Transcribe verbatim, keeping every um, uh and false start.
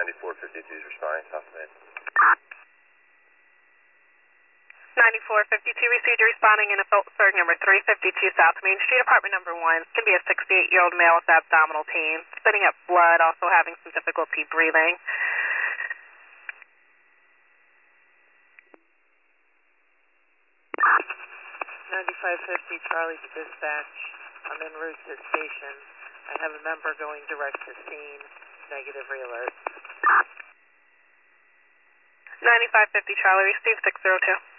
ninety-four fifty-two is responding, South Main. ninety-four fifty-two received a responding in assault surge number three fifty-two South Main Street, apartment number one. Can be a sixty-eight-year-old male with abdominal pain, spitting up blood, also having some difficulty breathing. ninety-five fifty Charlie to dispatch. I'm en route to station. I have a member going direct to scene. Negative re-alert. ninety-five fifty Charlie, receive six zero two.